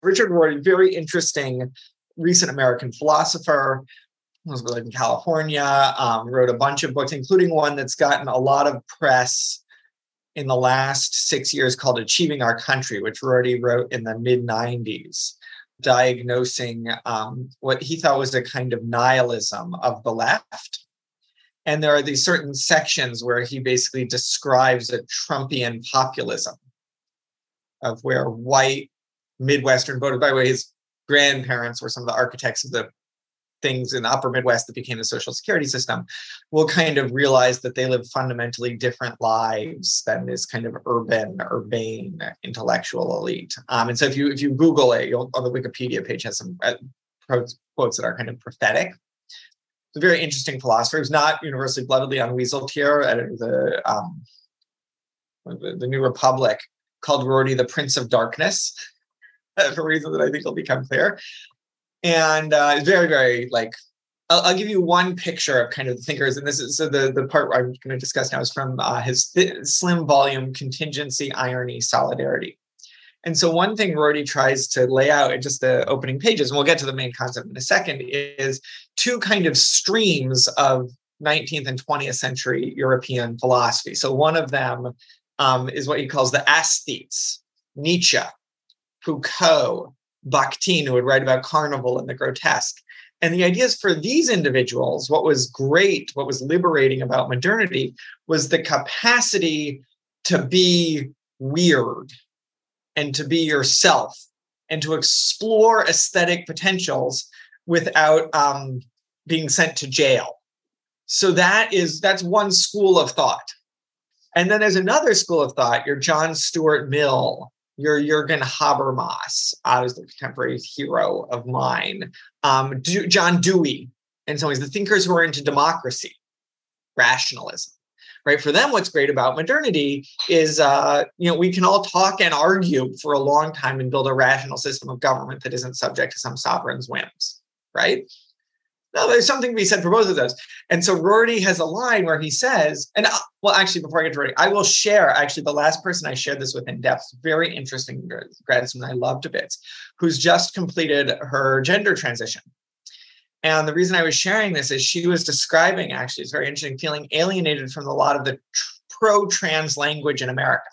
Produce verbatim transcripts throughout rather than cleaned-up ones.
Richard Rorty, very interesting recent American philosopher, was lived in California, um, wrote a bunch of books, including one that's gotten a lot of press in the last six years called Achieving Our Country, which Rorty wrote in the mid nineties, diagnosing um, what he thought was a kind of nihilism of the left. And there are these certain sections where he basically describes a Trumpian populism of where white Midwestern voters, by the way, his grandparents were some of the architects of the things in the upper Midwest that became the Social Security system, will kind of realize that they live fundamentally different lives than this kind of urban, urbane intellectual elite. Um, and so if you if you Google it, you'll, on the Wikipedia page has some uh, quotes that are kind of prophetic. It's a very interesting philosopher. He was not universally bloodedly unweaseled editor of the, um, the, the New Republic, called Rorty the Prince of Darkness, for reasons that I think will become clear. And uh, it's very, very like, I'll, I'll give you one picture of kind of the thinkers. And this is so the, the part I'm going to discuss now is from uh, his th- slim volume, Contingency, Irony, Solidarity. And so one thing Rorty tries to lay out in just the opening pages, and we'll get to the main concept in a second, is two kind of streams of nineteenth and twentieth century European philosophy. So one of them um, is what he calls the aesthetes, Nietzsche, Foucault, Bakhtin, who would write about carnival and the grotesque. And the idea is for these individuals, what was great, what was liberating about modernity was the capacity to be weird and to be yourself and to explore aesthetic potentials without um, being sent to jail. So that is, that's one school of thought. And then there's another school of thought, your John Stuart Mill, your Jürgen Habermas, uh, who's the contemporary hero of mine, um, De- John Dewey, and so on, the thinkers who are into democracy, rationalism, right? For them, what's great about modernity is, uh, you know, we can all talk and argue for a long time and build a rational system of government that isn't subject to some sovereign's whims, right? No, there's something to be said for both of those. And so Rorty has a line where he says, and uh, well, actually, before I get to Rorty, I will share, actually, the last person I shared this with in depth, very interesting grad student I love to bits, who's just completed her gender transition. And the reason I was sharing this is she was describing, actually, it's very interesting, feeling alienated from a lot of the tr- pro-trans language in America,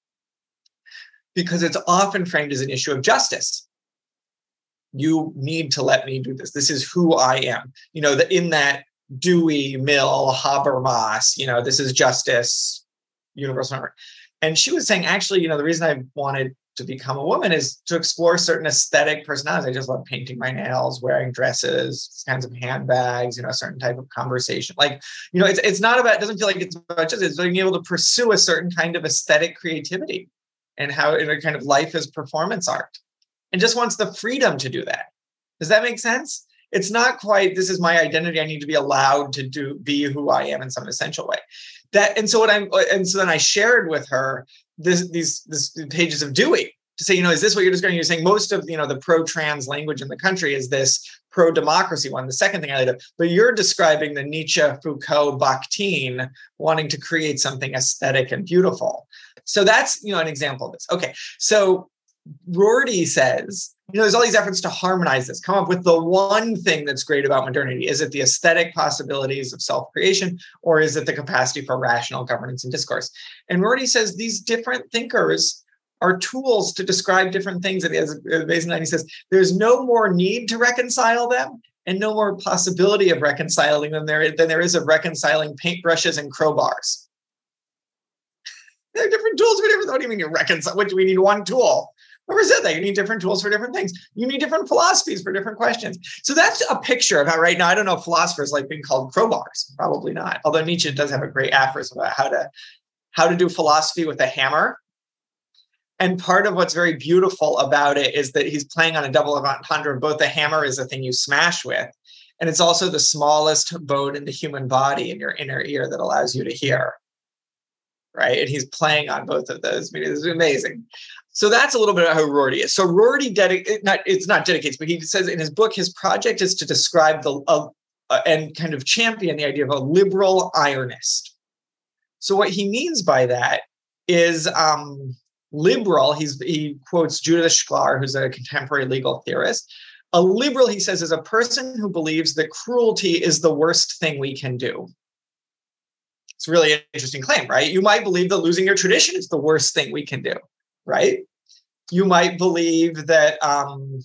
because it's often framed as an issue of justice. You need to let me do this. This is who I am. You know, the, in that Dewey, Mill, Habermas, you know, this is justice, universal number. And she was saying, actually, you know, the reason I wanted to become a woman is to explore certain aesthetic personalities. I just love painting my nails, wearing dresses, kinds of handbags, you know, a certain type of conversation. Like, you know, it's it's not about, it doesn't feel like it's about just, it's being able to pursue a certain kind of aesthetic creativity and how, in a kind of life as performance art. And just wants the freedom to do that. Does that make sense? It's not quite, this is my identity. I need to be allowed to do be who I am in some essential way. That and so what I'm and so then I shared with her this these this pages of Dewey to say, you know, is this what you're describing? You're saying most of, you know, the pro-trans language in the country is this pro-democracy one. The second thing I laid up, but you're describing the Nietzsche, Foucault, Bakhtin wanting to create something aesthetic and beautiful. So that's, you know, an example of this. Okay, so Rorty says, you know, there's all these efforts to harmonize this, come up with the one thing that's great about modernity. Is it the aesthetic possibilities of self-creation, or is it the capacity for rational governance and discourse? And Rorty says these different thinkers are tools to describe different things. And as he says, there's no more need to reconcile them and no more possibility of reconciling them there than there is of reconciling paintbrushes and crowbars. They're different tools for different. What do you mean you reconcile? What do we need one tool? Whoever said that? You need different tools for different things. You need different philosophies for different questions. So that's a picture of how right now, I don't know if philosophers like being called crowbars. Probably not. Although Nietzsche does have a great aphorism about how to, how to do philosophy with a hammer. And part of what's very beautiful about it is that he's playing on a double entendre. Both the hammer is a thing you smash with, and it's also the smallest bone in the human body in your inner ear that allows you to hear. Right? And he's playing on both of those. I mean, it's amazing. So that's a little bit of how Rorty is. So Rorty, dedic- not, it's not dedicates, but he says in his book, his project is to describe the uh, uh, and kind of champion the idea of a liberal ironist. So what he means by that is um, liberal, he's, he quotes Judith Shklar, who's a contemporary legal theorist. A liberal, he says, is a person who believes that cruelty is the worst thing we can do. It's really an interesting claim, right? You might believe that losing your tradition is the worst thing we can do, right? You might believe that, um,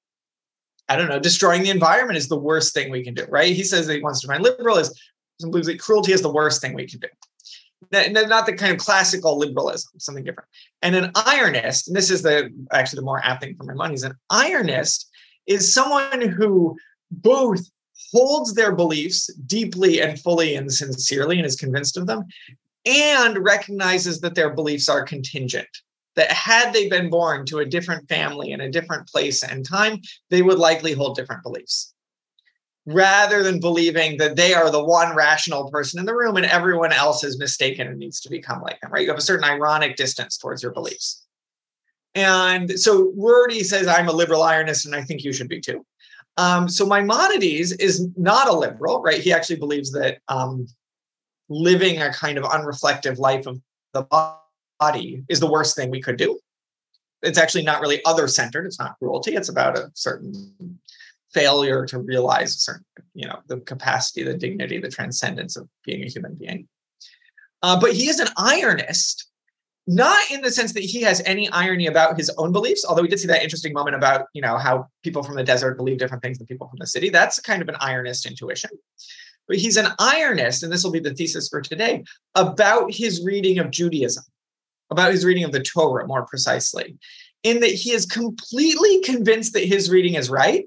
I don't know, destroying the environment is the worst thing we can do, right? He says that he wants to find liberal is believes that cruelty is the worst thing we can do. Not the kind of classical liberalism, something different. And an ironist, and this is the actually the more apt thing for Maimonides, an ironist is someone who both holds their beliefs deeply and fully and sincerely and is convinced of them, and recognizes that their beliefs are contingent. That had they been born to a different family in a different place and time, they would likely hold different beliefs. Rather than believing that they are the one rational person in the room and everyone else is mistaken and needs to become like them, right? You have a certain ironic distance towards your beliefs. And so Rorty says, I'm a liberal ironist, and I think you should be too. Um, so Maimonides is not a liberal, right? He actually believes that um, living a kind of unreflective life of the body is the worst thing we could do. It's actually not really other-centered. It's not cruelty. It's about a certain failure to realize a certain, you know, the capacity, the dignity, the transcendence of being a human being. Uh, but he is an ironist, not in the sense that he has any irony about his own beliefs, although we did see that interesting moment about, you know, how people from the desert believe different things than people from the city. That's kind of an ironist intuition. But he's an ironist, and this will be the thesis for today, about his reading of Judaism, about his reading of the Torah more precisely, in that he is completely convinced that his reading is right,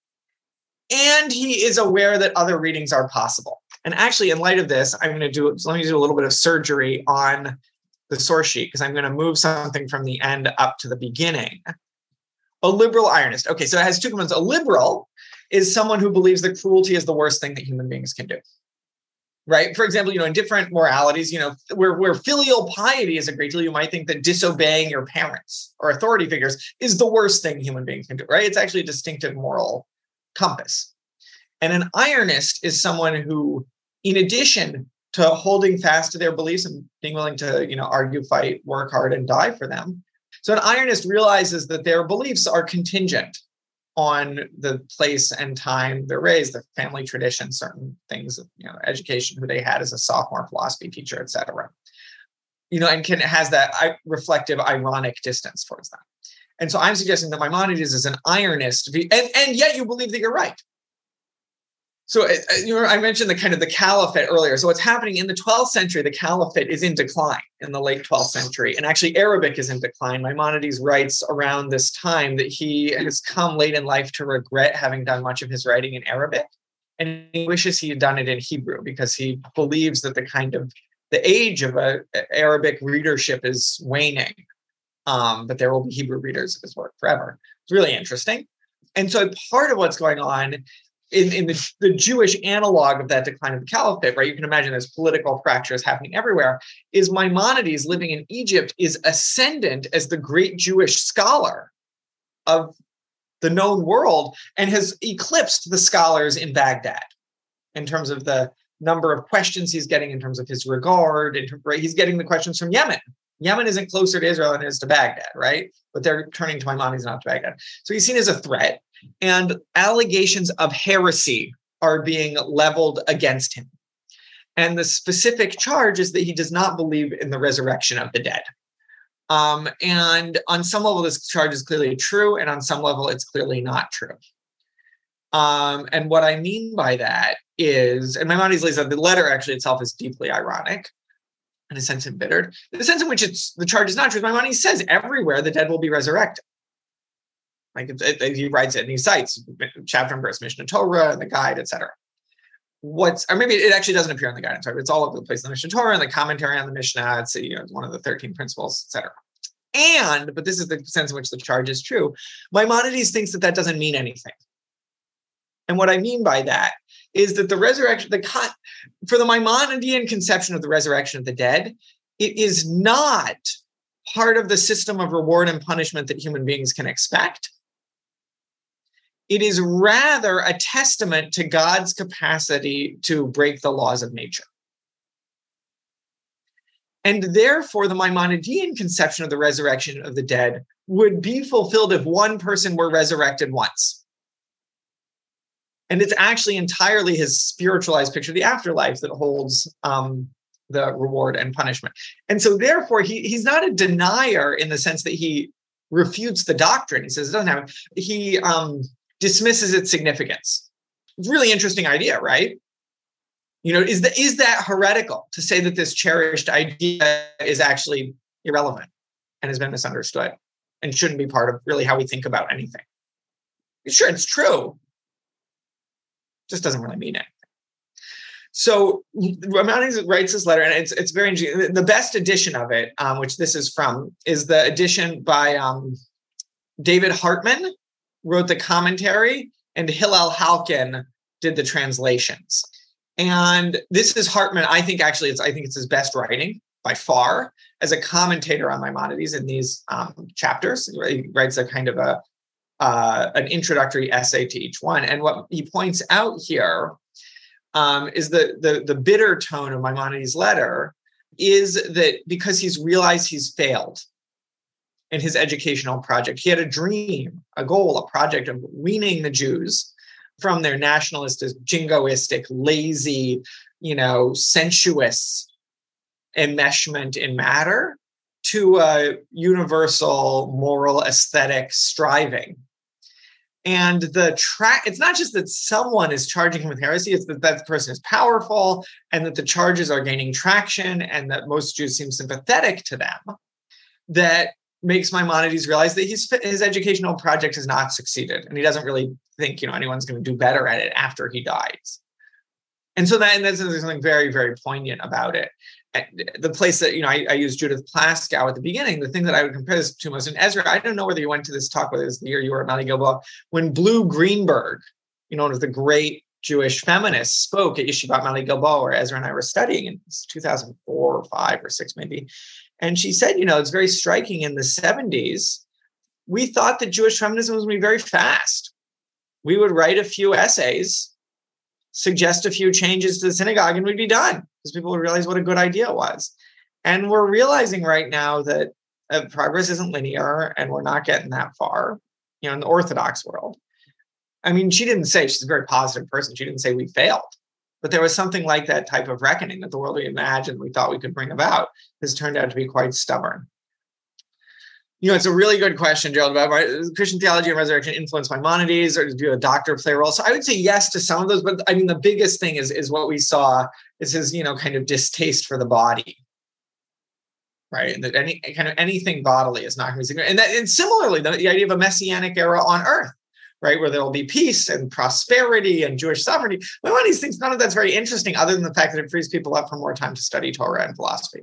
and he is aware that other readings are possible. And actually, in light of this, I'm going to do, let me do a little bit of surgery on the source sheet, because I'm going to move something from the end up to the beginning. A liberal ironist. Okay, so it has two components. A liberal is someone who believes that cruelty is the worst thing that human beings can do. Right? For example, you know, in different moralities, you know, where, where filial piety is a great deal, you might think that disobeying your parents or authority figures is the worst thing human beings can do, right? It's actually a distinctive moral compass. And an ironist is someone who, in addition to holding fast to their beliefs and being willing to, you know, argue, fight, work hard, and die for them. So an ironist realizes that their beliefs are contingent on the place and time they're raised, their family tradition, certain things, you know, education, who they had as a sophomore philosophy teacher, et cetera. You know, and can has that reflective, ironic distance towards them. And so I'm suggesting that Maimonides is an ironist, and, and yet you believe that you're right. So you know, I mentioned the kind of the caliphate earlier. So what's happening in the twelfth century, the caliphate is in decline in the late twelfth century. And actually Arabic is in decline. Maimonides writes around this time that he has come late in life to regret having done much of his writing in Arabic. And he wishes he had done it in Hebrew, because he believes that the kind of the age of a Arabic readership is waning. Um, but there will be Hebrew readers of his work forever. It's really interesting. And so part of what's going on in, in the, the Jewish analog of that decline of the caliphate, right? You can imagine there's political fractures happening everywhere, is Maimonides living in Egypt is ascendant as the great Jewish scholar of the known world and has eclipsed the scholars in Baghdad in terms of the number of questions he's getting, in terms of his regard. In, right? He's getting the questions from Yemen. Yemen isn't closer to Israel than it is to Baghdad, right? But they're turning to Maimonides, not to Baghdad. So he's seen as a threat, and allegations of heresy are being leveled against him. And the specific charge is that he does not believe in the resurrection of the dead. Um, and on some level, this charge is clearly true, and on some level, it's clearly not true. Um, and what I mean by that is, and Maimonides lays out the letter actually itself is deeply ironic, in a sense embittered. The sense in which it's the charge is not true, Maimonides says everywhere the dead will be resurrected. Like it, it, he writes it and he cites chapter and verse, Mishnah Torah, and the guide, et cetera. What's, or maybe it actually doesn't appear in the guide, I'm sorry, but it's all over the place in the Mishnah Torah and the commentary on the Mishnah. It's, you know, one of the thirteen principles, et cetera. And, but this is the sense in which the charge is true, Maimonides thinks that that doesn't mean anything. And what I mean by that is that the resurrection, the con, for the Maimonidean conception of the resurrection of the dead, it is not part of the system of reward and punishment that human beings can expect. It is rather a testament to God's capacity to break the laws of nature. And therefore, the Maimonidean conception of the resurrection of the dead would be fulfilled if one person were resurrected once. And it's actually entirely his spiritualized picture of the afterlife that holds um, the reward and punishment. And so therefore, he, he's not a denier in the sense that he refutes the doctrine. He says it doesn't have, he um, dismisses its significance. Really interesting idea, right? You know, is, the, is that heretical to say that this cherished idea is actually irrelevant and has been misunderstood and shouldn't be part of really how we think about anything? Sure, it's true. Just doesn't really mean anything. So Maimonides writes this letter, and it's it's very interesting. The best edition of it, um, which this is from, is the edition by um, David Hartman, wrote the commentary, and Hillel Halkin did the translations. And this is Hartman. I think actually, it's I think it's his best writing by far as a commentator on Maimonides in these um, chapters. He writes a kind of a Uh, an introductory essay to each one. And what he points out here um, is the, the, the bitter tone of Maimonides' letter is that because he's realized he's failed in his educational project. He had a dream, a goal, a project of weaning the Jews from their nationalistic, jingoistic, lazy, you know, sensuous enmeshment in matter to a universal moral aesthetic striving. And the track, it's not just that someone is charging him with heresy, it's that that person is powerful and that the charges are gaining traction and that most Jews seem sympathetic to them, that makes Maimonides realize that his, his educational project has not succeeded. And he doesn't really think, you know, anyone's going to do better at it after he dies. And so that, and there's something very, very poignant about it. The place that, you know, I, I used Judith Plaskow at the beginning, the thing that I would compare this to most in Ezra, I don't know whether you went to this talk, whether it was the year you were at Mali Gilboa, when Blue Greenberg, you know, one of the great Jewish feminists, spoke at Yeshivat Mali Gilboa, where Ezra and I were studying in two thousand four or five or six maybe. And she said, you know, it's very striking in the seventies, we thought that Jewish feminism was going to be very fast. We would write a few essays, suggest a few changes to the synagogue, and we'd be done because people would realize what a good idea it was. And we're realizing right now that uh, progress isn't linear and we're not getting that far, you know, in the Orthodox world. I mean, she didn't say, she's a very positive person. She didn't say we failed, but there was something like that type of reckoning that the world we imagined, we thought we could bring about, has turned out to be quite stubborn. You know, it's a really good question, Gerald, about Christian theology and resurrection influenced Maimonides, or do a doctor play a role? So I would say yes to some of those, but I mean, the biggest thing is, is what we saw is his, you know, kind of distaste for the body, right? And that any kind of anything bodily is not going to be significant. And, that, and similarly, the, the idea of a messianic era on earth, right, where there will be peace and prosperity and Jewish sovereignty. Maimonides thinks none of that's very interesting, other than the fact that it frees people up for more time to study Torah and philosophy.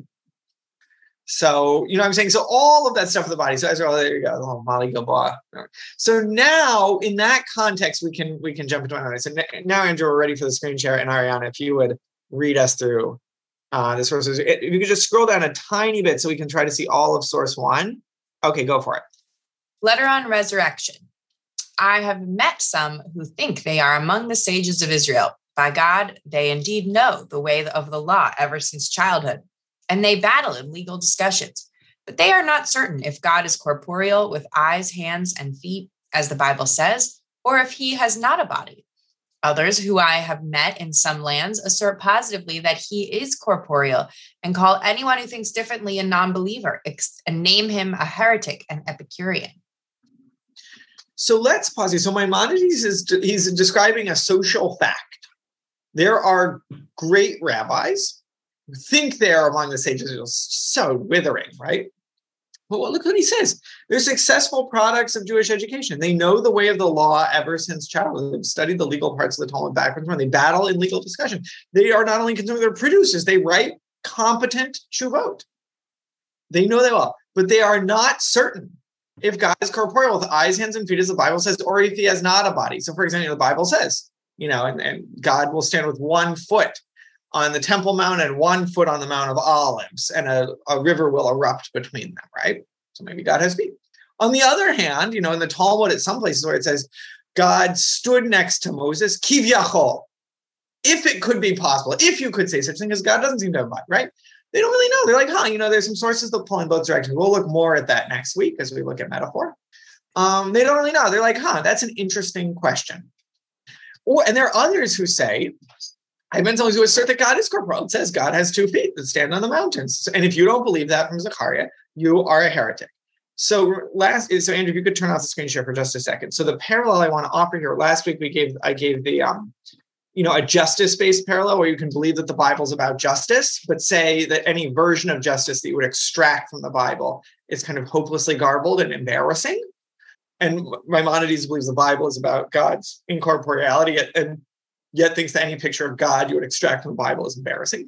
So, you know what I'm saying? So all of that stuff of the body. So Ezra, there you go, the whole Mali Gilboa. So now in that context, we can we can jump into my mind. So now, Andrew, we're ready for the screen share. And Ariana, if you would read us through uh, the sources. If you could just scroll down a tiny bit so we can try to see all of source one. Okay, go for it. Letter on Resurrection. I have met some who think they are among the sages of Israel. By God, they indeed know the way of the law ever since childhood. And they battle in legal discussions, but they are not certain if God is corporeal with eyes, hands, and feet, as the Bible says, or if he has not a body. Others who I have met in some lands assert positively that he is corporeal and call anyone who thinks differently a non-believer and name him a heretic and Epicurean. So let's pause here. So Maimonides is he's describing a social fact. There are great rabbis who think they're among the sages. It's so withering, right? But well, look what he says. They're successful products of Jewish education. They know the way of the law ever since childhood. They've studied the legal parts of the Talmud backwards and they battle in legal discussion. They are not only concerned, they're producers. They write competent tshuvot. They know that well, but they are not certain if God is corporeal with eyes, hands, and feet, as the Bible says, or if he has not a body. So, for example, the Bible says, you know, and, and God will stand with one foot on the Temple Mount and one foot on the Mount of Olives, and a, a river will erupt between them, right? So maybe God has feet. On the other hand, you know, in the Talmud, at some places where it says, God stood next to Moses, kivyachol, if it could be possible, if you could say such thing as God doesn't seem to have a body, right? They don't really know. They're like, huh, you know, there's some sources that pull in both directions. We'll look more at that next week as we look at metaphor. Um, they don't really know. They're like, huh, that's an interesting question. Or, and there are others who say, I've been told to assert that God is corporeal. It says God has two feet that stand on the mountains. And if you don't believe that from Zechariah, you are a heretic. So last, so Andrew, if you could turn off the screen share for just a second. So the parallel I want to offer here, last week we gave, I gave the, um, you know, a justice-based parallel where you can believe that the Bible's about justice, but say that any version of justice that you would extract from the Bible is kind of hopelessly garbled and embarrassing. And Maimonides believes the Bible is about God's incorporeality, and yet thinks that any picture of God you would extract from the Bible is embarrassing.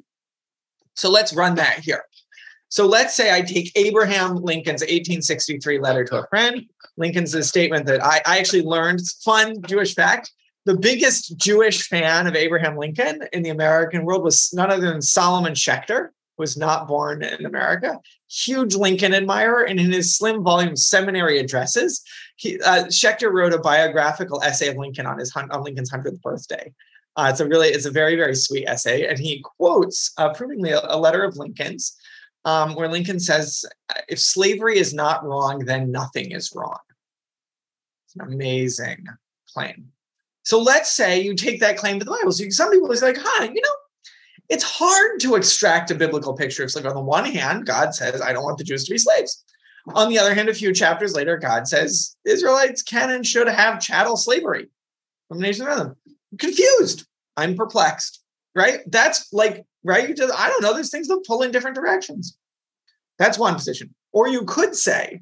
So let's run that here. So let's say I take Abraham Lincoln's eighteen sixty-three letter to a friend. Lincoln's a statement that I, I actually learned, fun Jewish fact. The biggest Jewish fan of Abraham Lincoln in the American world was none other than Solomon Schechter, who was not born in America. Huge Lincoln admirer. And in his slim volume, Seminary Addresses, he, uh, Schechter wrote a biographical essay of Lincoln on his on Lincoln's hundredth birthday. Uh, it's a really, it's a very, very sweet essay. And he quotes, uh, provingly, a, a letter of Lincoln's, um, where Lincoln says, if slavery is not wrong, then nothing is wrong. It's an amazing claim. So let's say you take that claim to the Bible. So some people are like, huh, you know, it's hard to extract a biblical picture of slavery. On the one hand, God says, I don't want the Jews to be slaves. On the other hand, a few chapters later, God says, Israelites can and should have chattel slavery from the nation around them. I'm confused. I'm perplexed, right? That's like, right? You just, I don't know. There's things that pull in different directions. That's one position. Or you could say,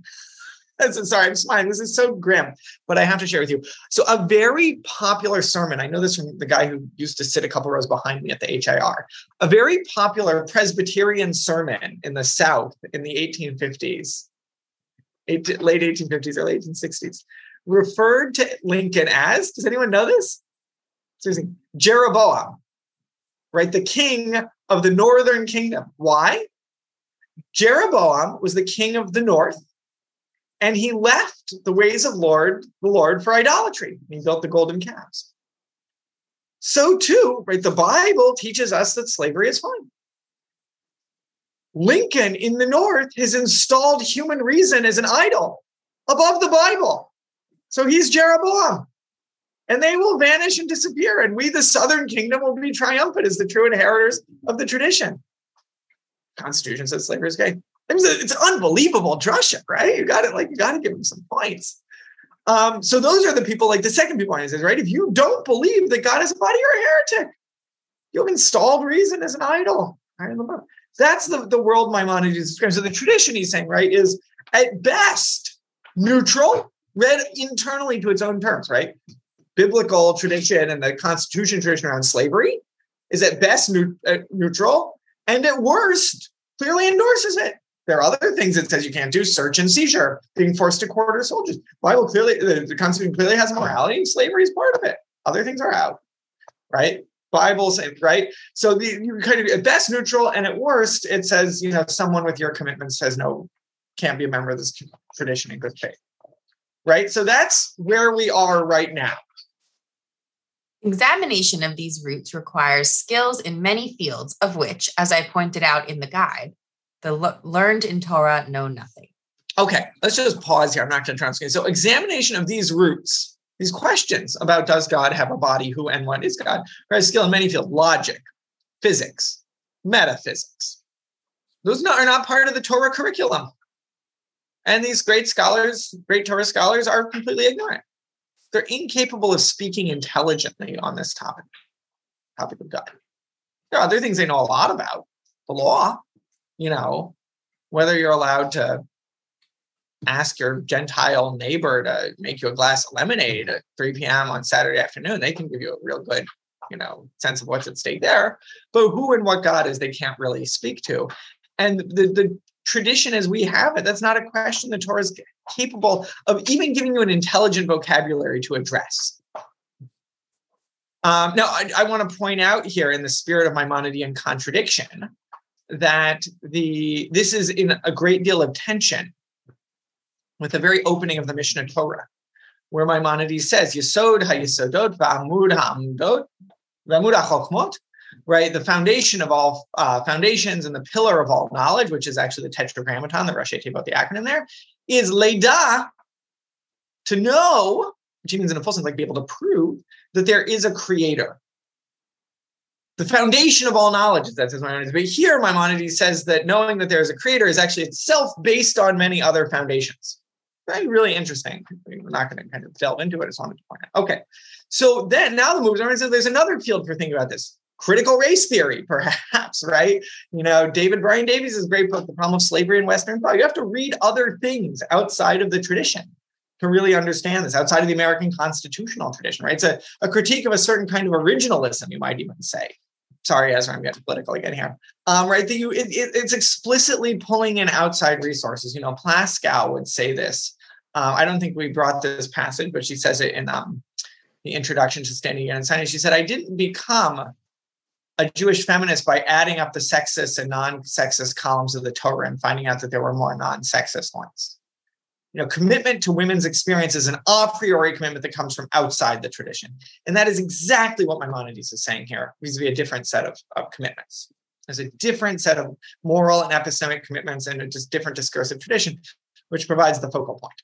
sorry, I'm smiling. This is so grim, but I have to share with you. So a very popular sermon, I know this from the guy who used to sit a couple rows behind me at the H I R, a very popular Presbyterian sermon in the South in the eighteen fifties, eight, late eighteen fifties, early eighteen sixties, referred to Lincoln as, does anyone know this? Seriously, Jeroboam, right? The king of the northern kingdom. Why? Jeroboam was the king of the north, and he left the ways of Lord, the Lord for idolatry. He built the golden calves. So too, right, the Bible teaches us that slavery is fine. Lincoln in the North has installed human reason as an idol above the Bible. So he's Jeroboam. And they will vanish and disappear. And we, the Southern Kingdom, will be triumphant as the true inheritors of the tradition. Constitution says slavery is gay. It's unbelievable drasha, right? You got it. Like you got to give them some points. Um, so those are the people. Like the second people I says, right? If you don't believe that God has a body, you're a heretic. You've installed reason as an idol. Right? That's the, the world Maimonides describes. So the tradition he's saying, right, is at best neutral, read internally to its own terms, right? Biblical tradition and the Constitution tradition around slavery is at best new, uh, neutral, and at worst clearly endorses it. There are other things it says you can't do: search and seizure, being forced to quarter soldiers. Bible clearly, the, the Constitution clearly has morality, and slavery is part of it. Other things are out, right? Bibles, right? So the, you kind of at best neutral, and at worst it says, you know, someone with your commitment says no, can't be a member of this tradition in good faith, right? So that's where we are right now. Examination of these roots requires skills in many fields, of which, as I pointed out in the guide, the le- learned in Torah know nothing. Okay, let's just pause here. I'm not going to try on screen. So examination of these roots, these questions about does God have a body, who and what is God, requires skill in many fields: logic, physics, metaphysics. Those not, are not part of the Torah curriculum. And these great scholars, great Torah scholars, are completely ignorant. They're incapable of speaking intelligently on this topic, topic of God. There are other things they know a lot about. The law, you know, whether you're allowed to ask your Gentile neighbor to make you a glass of lemonade at three p.m. on Saturday afternoon. They can give you a real good, you know, sense of what's at stake there. But who and what God is, they can't really speak to. And the, the tradition as we have it, that's not a question the Torah is capable of even giving you an intelligent vocabulary to address. Um, now, I, I want to point out here, in the spirit of Maimonidean contradiction, that the this is in a great deal of tension with the very opening of the Mishnah Torah, where Maimonides says, Yesod ha-yesodot v'amud ha-amudot v'amud ha-chokmot right? The foundation of all uh, foundations and the pillar of all knowledge, which is actually the tetragrammaton, the Rashi about the acronym there, is Leda, to know, which means in a full sense, like be able to prove that there is a creator. The foundation of all knowledge is that, says Maimonides. But here, Maimonides says that knowing that there is a creator is actually itself based on many other foundations. Right? Really interesting. We're not going to kind of delve into it. I just wanted to point out. Okay. So then now the moves are, so there's another field for thinking about this. Critical race theory, perhaps, right? You know, David Brian Davies' great book, The Problem of Slavery in Western Thought. You have to read other things outside of the tradition to really understand this, outside of the American constitutional tradition, right? It's a, a critique of a certain kind of originalism, you might even say. Sorry, Ezra, I'm getting political again here. Um, right, that you it, it, it's explicitly pulling in outside resources. You know, Plaskow would say this. Uh, I don't think we brought this passage, but she says it in um, the introduction to Standing Again and Signing. She said, I didn't become a Jewish feminist by adding up the sexist and non-sexist columns of the Torah and finding out that there were more non-sexist ones. You know, commitment to women's experience is an a priori commitment that comes from outside the tradition. And that is exactly what Maimonides is saying here, vis-a-vis a different set of, of commitments. There's a different set of moral and epistemic commitments and a just different discursive tradition, which provides the focal point.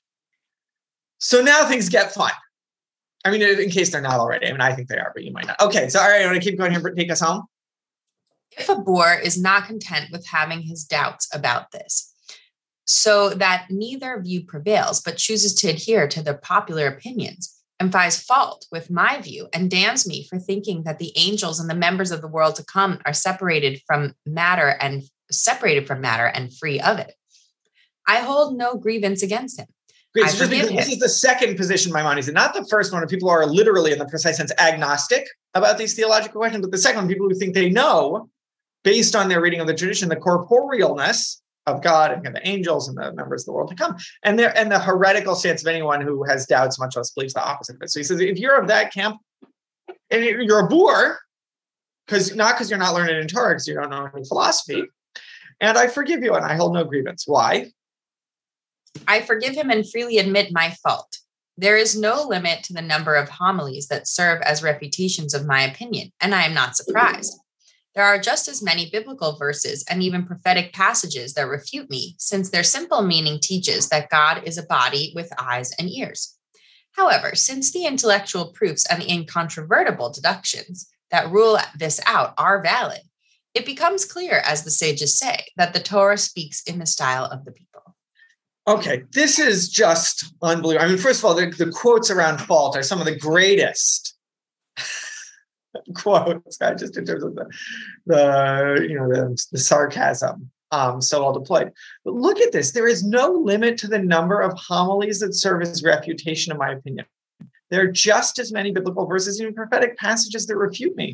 So now things get fun. I mean, in case they're not already. I mean, I think they are, but you might not. Okay, so all right, I want to keep going here, take us home. If a boor is not content with having his doubts about this, so that neither view prevails, but chooses to adhere to the popular opinions, and finds fault with my view, and damns me for thinking that the angels and the members of the world to come are separated from matter and separated from matter and free of it, I hold no grievance against him. Great. So just because this is the second position Maimonides, and not the first one, where people are literally, in the precise sense, agnostic about these theological questions, but the second one, people who think they know, based on their reading of the tradition, the corporealness of God and the angels and the members of the world to come, and there and the heretical stance of anyone who has doubts, much less believes the opposite of it. So he says, if you're of that camp, and you're a boor, because not because you're not learned in Torah, because you don't know any philosophy, and I forgive you, and I hold no grievance. Why? I forgive him and freely admit my fault. There is no limit to the number of homilies that serve as refutations of my opinion, and I am not surprised. There are just as many biblical verses and even prophetic passages that refute me, since their simple meaning teaches that God is a body with eyes and ears. However, since the intellectual proofs and the incontrovertible deductions that rule this out are valid, it becomes clear, as the sages say, that the Torah speaks in the style of the people. Okay, this is just unbelievable. I mean, first of all, the, the quotes around fault are some of the greatest quotes, just in terms of the, the you know, the, the sarcasm, um, so well deployed. But look at this. There is no limit to the number of homilies that serve as refutation, in my opinion. There are just as many biblical verses, even prophetic passages that refute me.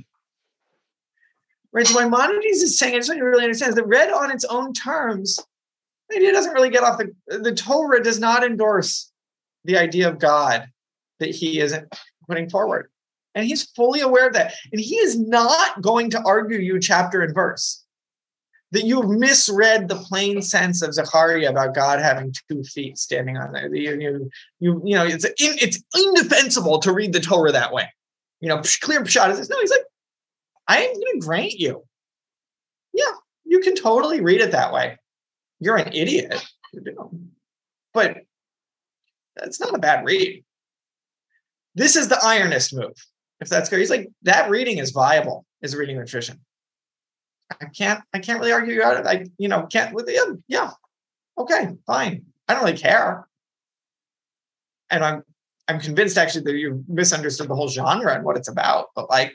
Right, so Maimonides is saying, I just want you to really understand, is that read on its own terms, the idea doesn't really get off the, the Torah does not endorse the idea of God that he is putting forward. And he's fully aware of that. And he is not going to argue you chapter and verse that you've misread the plain sense of Zechariah about God having two feet standing on there. You, you, you, you know, it's in, it's indefensible to read the Torah that way. You know, clear shot is this. No, he's like, I am going to grant you. Yeah, you can totally read it that way. You're an idiot, but that's not a bad read. This is the ironist move. If that's good, he's like, that reading is viable, is reading the tradition. I can't, I can't really argue out it. I, you know, can't with him. Yeah. Okay, fine. I don't really care. And I'm, I'm convinced actually that you misunderstood the whole genre and what it's about. But like,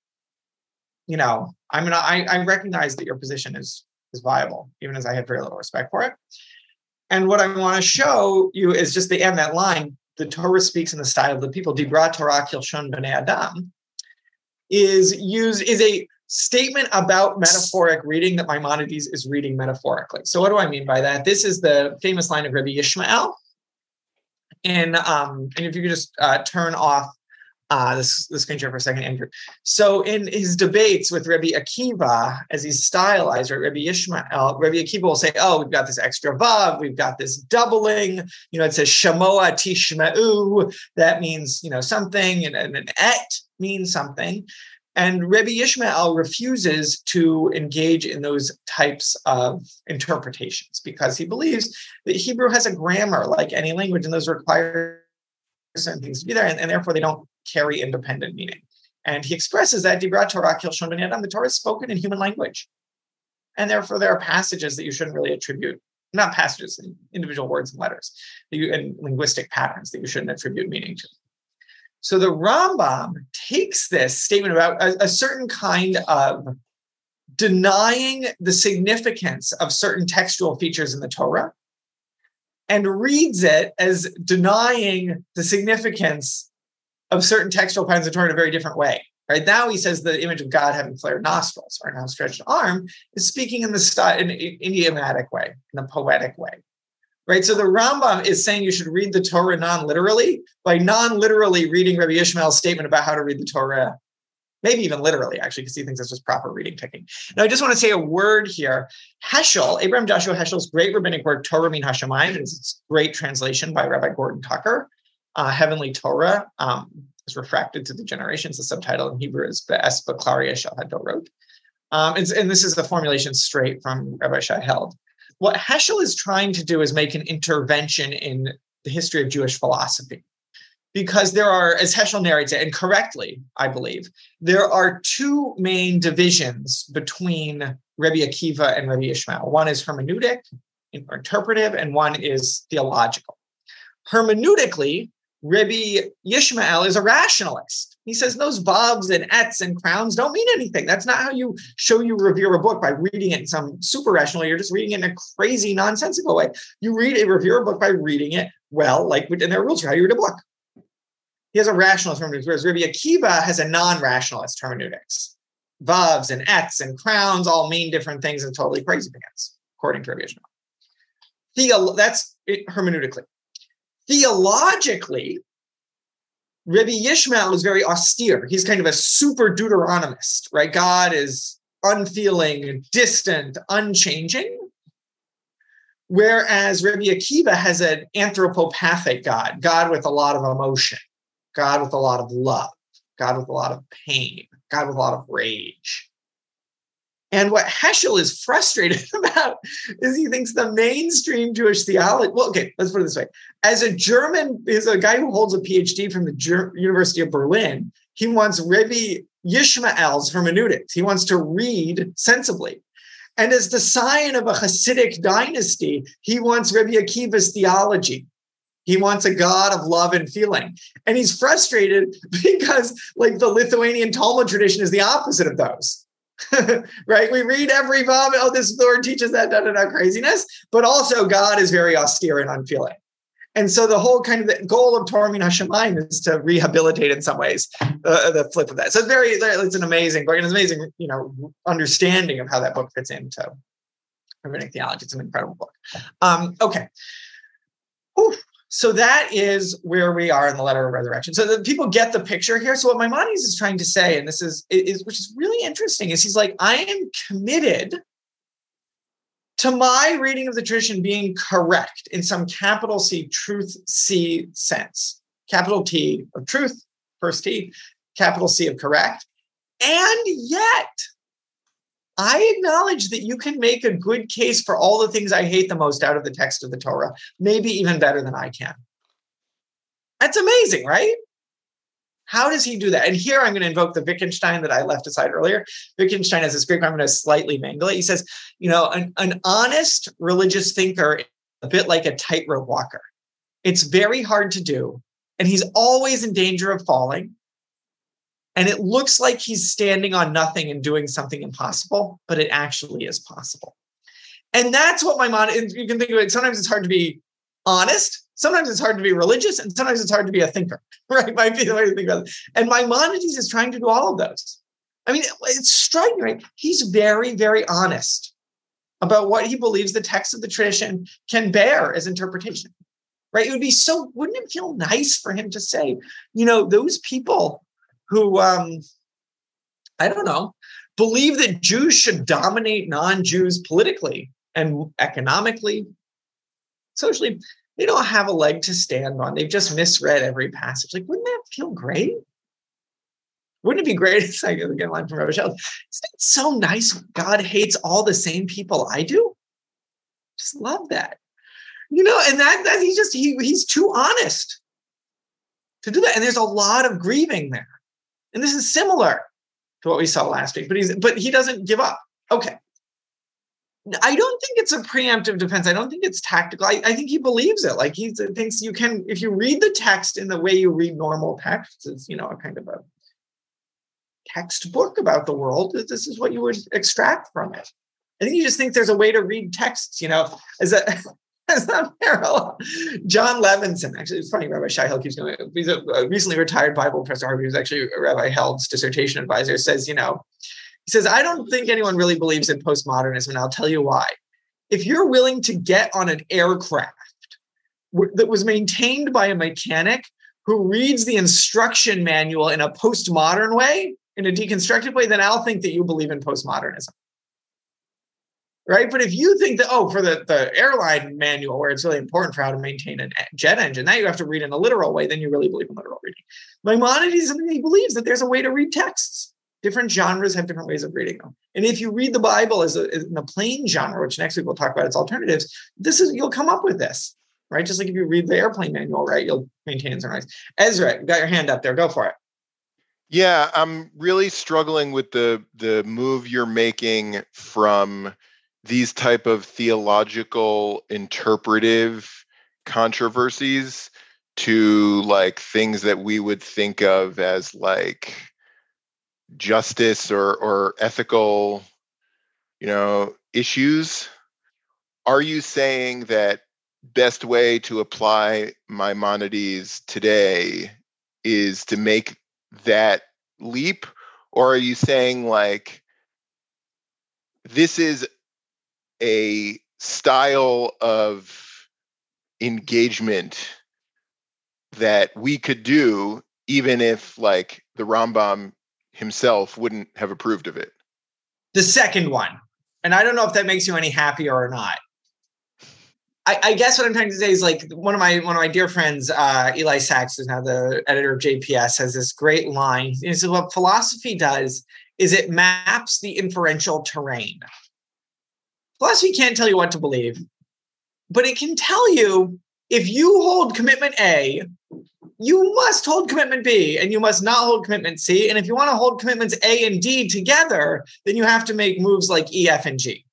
you know, I'm gonna, I, I recognize that your position is, is viable, even as I have very little respect for it. And what I want to show you is just the end, that line, the Torah speaks in the style of the people, Dibra Torah Kilshon B'nei Adam, is used, is a statement about metaphoric reading that Maimonides is reading metaphorically. So what do I mean by that? This is the famous line of Rabbi Yishmael. And, um, and if you could just uh, turn off Uh, this, the screen share for a second, Andrew. So in his debates with Rabbi Akiva, as he's stylized, right, Rabbi Yishmael, Rabbi Akiva will say, oh, we've got this extra vav, we've got this doubling, you know, it says shamoa tishma'u, that means, you know, something, and, and an et means something. And Rebbe Ishmael refuses to engage in those types of interpretations because he believes that Hebrew has a grammar like any language, and those require certain things to be there, and, and therefore they don't carry independent meaning. And he expresses that Dibrat Torah Kilshon Bnei Adam, the Torah is spoken in human language. And therefore there are passages that you shouldn't really attribute, not passages, individual words and letters, that you, and linguistic patterns that you shouldn't attribute meaning to. So the Rambam takes this statement about a, a certain kind of denying the significance of certain textual features in the Torah and reads it as denying the significance of certain textual patterns of Torah in a very different way. Right now, he says the image of God having flared nostrils or an outstretched arm is speaking in the style, in an idiomatic way, in a poetic way. Right, so the Rambam is saying you should read the Torah non-literally by non-literally reading Rabbi Ishmael's statement about how to read the Torah, maybe even literally, actually, because he thinks that's just proper reading picking. Now, I just want to say a word here. Heschel, Abraham Joshua Heschel's great rabbinic work, Torah Min HaShamayim, is its great translation by Rabbi Gordon Tucker. Uh, Heavenly Torah um, is refracted to the generations. The subtitle in Hebrew is Be'es B'Klaria Shel HaDorot. Um, and, and this is a formulation straight from Rabbi Shai Held. What Heschel is trying to do is make an intervention in the history of Jewish philosophy. Because there are, as Heschel narrates it, and correctly, I believe, there are two main divisions between Rabbi Akiva and Rabbi Ishmael. One is hermeneutic, or interpretive, and one is theological. Hermeneutically, Rabbi Yishmael is a rationalist. He says those vavs and ets and crowns don't mean anything. That's not how you show you revere a book, by reading it in some super rational way. You're just reading it in a crazy, nonsensical way. You read a revere a book by reading it well, like, and there are rules for how you read a book. He has a rationalist hermeneutics, whereas Rabbi Akiva has a non-rationalist hermeneutics. Vavs and ets and crowns all mean different things and totally crazy things, according to Rabbi Ishmael. Theo, that's it, hermeneutically. Theologically, Rabbi Yishmael is very austere. He's kind of a super Deuteronomist, right? God is unfeeling, distant, unchanging. Whereas Rabbi Akiva has an anthropopathic God, God with a lot of emotion, God with a lot of love, God with a lot of pain, God with a lot of rage. And what Heschel is frustrated about is he thinks the mainstream Jewish theology, well, okay, let's put it this way. As a German, is a guy who holds a P H D from the Ger- University of Berlin, he wants Rabbi Yishmael's hermeneutics. He wants to read sensibly. And as the scion of a Hasidic dynasty, he wants Rabbi Akiva's theology. He wants a God of love and feeling. And he's frustrated because, like, the Lithuanian Talmud tradition is the opposite of those. Right? We read every vav, oh, this Lord teaches that, da, da, da, craziness, but also God is very austere and unfeeling. And so the whole kind of the goal of Torah Min HaShamayim is to rehabilitate in some ways uh, the flip of that. So it's very, it's an amazing book, and it's amazing, you know, understanding of how that book fits into rabbinic theology. It's an incredible book. Um, okay. Whew. So that is where we are in the letter of resurrection. So the people get the picture here. So what Maimonides is trying to say, and this is, is which is really interesting, is he's like, I am committed to my reading of the tradition being correct in some capital C, truth C sense. Capital T of truth, first T, capital C of correct. And yet, I acknowledge that you can make a good case for all the things I hate the most out of the text of the Torah, maybe even better than I can. That's amazing, right? How does he do that? And here I'm going to invoke the Wittgenstein that I left aside earlier. Wittgenstein has this great, I'm going to slightly mangle it. He says, you know, an, an honest religious thinker is a bit like a tightrope walker. It's very hard to do, and he's always in danger of falling. And it looks like he's standing on nothing and doing something impossible, but it actually is possible. And that's what Maimonides, you can think of it, sometimes it's hard to be honest, sometimes it's hard to be religious, and sometimes it's hard to be a thinker, right? Might be the way to think about it. And Maimonides is trying to do all of those. I mean, it's striking, right? He's very, very honest about what he believes the text of the tradition can bear as interpretation, right? It would be so, wouldn't it feel nice for him to say, you know, those people who, um, I don't know, believe that Jews should dominate non-Jews politically and economically, socially, they don't have a leg to stand on. They've just misread every passage. Like, wouldn't that feel great? Wouldn't it be great? It's like, again, line from Rabbi Sheldon. Isn't it so nice? God hates all the same people I do. Just love that. You know, and that, that he just, he he's too honest to do that. And there's a lot of grieving there. And this is similar to what we saw last week, but he's, but he doesn't give up. Okay. I don't think it's a preemptive defense. I don't think it's tactical. I, I think he believes it. Like he thinks you can, if you read the text in the way you read normal texts, it's, you know, a kind of a textbook about the world. This is what you would extract from it. I think you just think there's a way to read texts, you know, as a, as a parallel. John Levinson, actually, it's funny, Rabbi Shai Held keeps going. He's a recently retired Bible professor. Harvey was actually Rabbi Held's dissertation advisor, says, you know, he says, I don't think anyone really believes in postmodernism, and I'll tell you why. If you're willing to get on an aircraft that was maintained by a mechanic who reads the instruction manual in a postmodern way, in a deconstructed way, then I'll think that you believe in postmodernism. Right? But if you think that, oh, for the, the airline manual, where it's really important for how to maintain a jet engine, that you have to read in a literal way, then you really believe in literal reading. Maimonides, he believes that there's a way to read texts. Different genres have different ways of reading them. And if you read the Bible as a, in the plain genre, which next week we'll talk about its alternatives, this is, you'll come up with this, right? Just like if you read the airplane manual, right, you'll maintain certain ways. Ezra, you got your hand up there. Go for it. Yeah, I'm really struggling with the the move you're making from these type of theological interpretive controversies to like things that we would think of as like justice or or ethical, you know, issues. Are you saying that best way to apply Maimonides today is to make that leap? Or are you saying like this is a style of engagement that we could do even if like the Rambam himself wouldn't have approved of it? The second one. And I don't know if that makes you any happier or not. I, I guess what I'm trying to say is like one of my one of my dear friends, uh, Eli Sachs, who's now the editor of J P S, has this great line. He says, what philosophy does is it maps the inferential terrain. Philosophy can't tell you what to believe, but it can tell you if you hold commitment A, you must hold commitment B, and you must not hold commitment C. And if you want to hold commitments A and D together, then you have to make moves like E, F, and G.